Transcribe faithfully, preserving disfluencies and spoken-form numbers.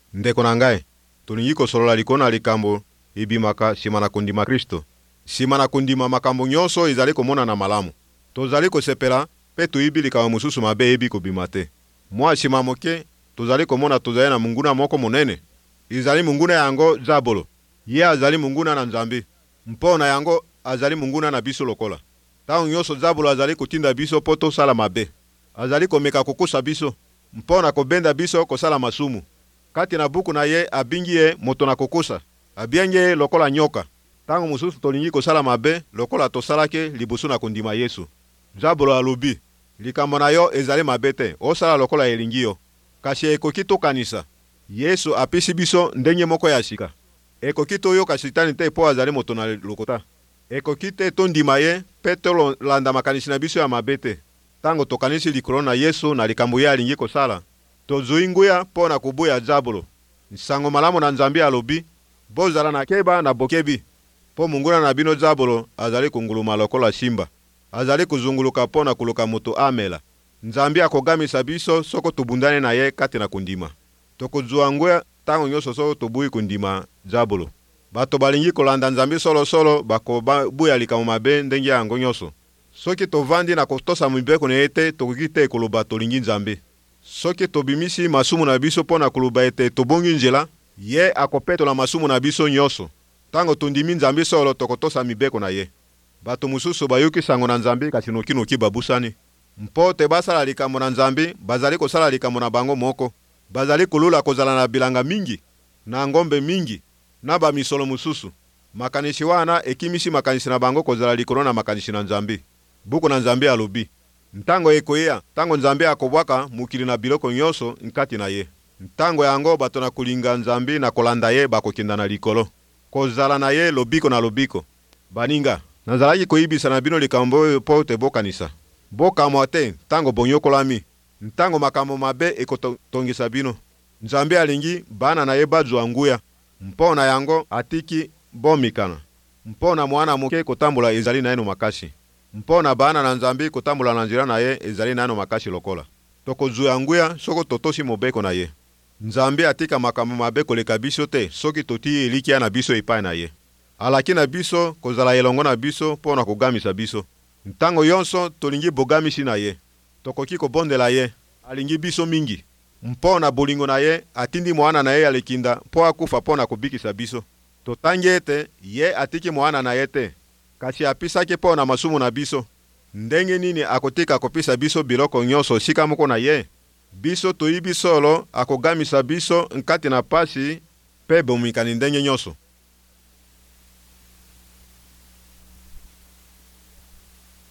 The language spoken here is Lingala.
Ndeko na ngai, tolingi kosolola likona likambo ibimaka nsima na kundima Kristo. Nsima na kundima makambo nyonso ezali komonana malamu. Tozali kosepela mpe toyibi likambo mosusu mabe eyebi kobima te. Mwa nsima moke tozali komona tozali na munguna moko monene. Ezali munguna yango Zabolo. Ye azali munguna na Nzambe. Mpo na yango azali munguna na biso lokola. Tango nyonso Zabolo azali kotinda biso po tosala mabe. Azali komeka kokusa biso mpo na kobenda biso kosala masumu. Kati na buku na ye abingi ye moto na kokusa. Abienge ye lokola nyoka. Tango mosusu tolingi kosala mabe lokola tosalake liboso na kondima Yesu. Zabolo alobi, likambo na yo ezali mabe te, osala lokola elingi yo. Kasi ekoki tokanisa. Yesu apesi biso ndenge moko ya sika. Ekoki toyoka Sitani te po azali moto na lokota. Ekoki te tondima ye pe tolanda makanisi na biso ya mabe te. Tango tokanisi likolo na Yesu na likambo ye alingi kosala, tozwi nguya mpo na kobuya Zabolo. Nsango malamu na Nzambe alobi, bozala na keba na bokebi. Po munguna na bino Zabolo azali kunguluma lokola simba. Azali kuzunguluka mpo na kuluka moto amela. Nzambe akogamisa biso soko tobundane na ye kati na kundima. Tokozwa nguya tango nyonso soko tobuyi kundima Zabolo. Bato balingi kolanda Nzambe solo solo bakobuya likambo mabe ndenge yango nyonso. Soki tovandi na kotosa mibeko na ete tokoki te koloba tolingi Nzambe. Soki tobimisi masumu na biso mpo na koloba ete tobongi nzela, ye akopetola masumu na biso nyonso. Tango tondimi Nzambe solo tokotosa mibeko na ye. Bato mosusu bayuki sango na Nzambe kasi noki-noki babusani. Mpo te basala likambo na Nzambe, bazali kosala likambo na bango moko. Bazali kolula kozala na bilanga mingi, na ngombe mingi, na bamisolo mosusu. Makanisi wana ekimisi makanisi na bango kozala likolo na makanisi na Nzambe. Buku na Nzambe alobi, ntango ekoya, tango Nzambe akobwaka mukili na biloko nyonso nkati na ye. Ntango yango bato na kulinga Nzambe na kolanda ye bakokenda na likolo. Kozala na ye lobiko na lobiko. Baninga, nazalaki koyibisa na bino likambo oyo po te bokanisa. Bokamwa te tango bonyokolami. Ntango makambo mabe ekotongisa bino. Nzambe alingi bana na ye bazwa nguya. Mpo na yango atiki bomikana. Mpo na mwana moke kotambola ezali na eno makasi. Mpo na bana na Nzambe kotambola na nzela na ye ezali na eno makasi lokola. Tokozwa nguya soko totosi mobeko na ye. Nzambe atika makambo mabe koleka biso te soki toti elikia na biso epai na ye. Alaki na biso kozala elongo na biso mpo na kogamisa biso. Ntango yonso tolingi bogamisi na ye. Tokoki kobondela ye, alingi biso mingi. Mpo na bolingo na ye atindi mwana na ye alekinda mpo akufa mpo na kobikisa biso. Totangi ete ye atiki mwana na ye te, kasi apisaki mpo na masumu na biso. Ndenge nini akotika kopisa biso biloko nyonso sika moko na ye? Biso toyibi solo akogamisa biso nkati na pasi pe bomikani ndenge nyonso.